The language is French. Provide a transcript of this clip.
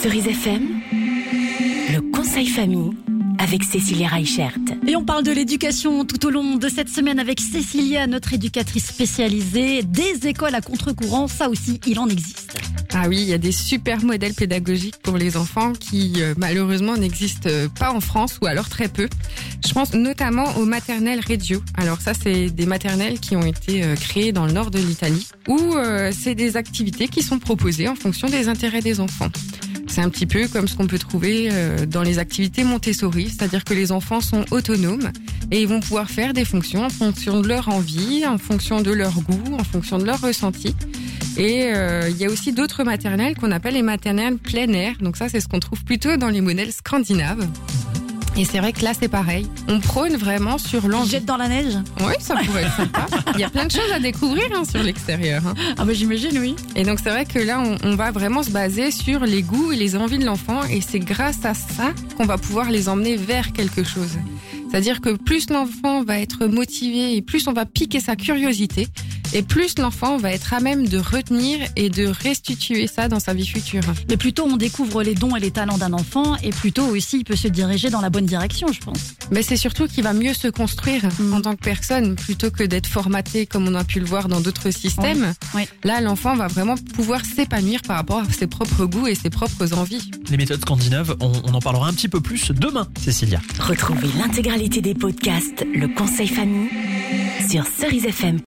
Cerise FM, le conseil famille avec Cécilia Reichert. Et on parle de l'éducation tout au long de cette semaine avec Cécilia, notre éducatrice spécialisée. Des écoles à contre-courant, ça aussi, il en existe. Ah oui, il y a des super modèles pédagogiques pour les enfants qui malheureusement n'existent pas en France ou alors très peu. Je pense notamment aux maternelles Reggio. Alors ça, c'est des maternelles qui ont été créées dans le nord de l'Italie où c'est des activités qui sont proposées en fonction des intérêts des enfants. C'est un petit peu comme ce qu'on peut trouver dans les activités Montessori, c'est-à-dire que les enfants sont autonomes et ils vont pouvoir faire des fonctions en fonction de leur envie, en fonction de leur goût, en fonction de leur ressenti. Et il y a aussi d'autres maternelles qu'on appelle les maternelles plein air. Donc ça, c'est ce qu'on trouve plutôt dans les modèles scandinaves. Et c'est vrai que là, c'est pareil. On prône vraiment sur l'envie. Jette dans la neige. Oui, ça pourrait être sympa. Il y a plein de choses à découvrir sur l'extérieur. Ah bah j'imagine, oui. Et donc c'est vrai que là, on va vraiment se baser sur les goûts et les envies de l'enfant. Et c'est grâce à ça qu'on va pouvoir les emmener vers quelque chose. C'est-à-dire que plus l'enfant va être motivé et plus on va piquer sa curiosité, et plus l'enfant va être à même de retenir et de restituer ça dans sa vie future. Mais plutôt on découvre les dons et les talents d'un enfant, et plutôt aussi il peut se diriger dans la bonne direction, je pense. Mais c'est surtout qu'il va mieux se construire en tant que personne, plutôt que d'être formaté comme on a pu le voir dans d'autres systèmes. Oui. Là, l'enfant va vraiment pouvoir s'épanouir par rapport à ses propres goûts et ses propres envies. Les méthodes scandinaves, on en parlera un petit peu plus demain, Cécilia. Retrouvez l'intégralité des podcasts Le Conseil Famille sur cerisefm.fr.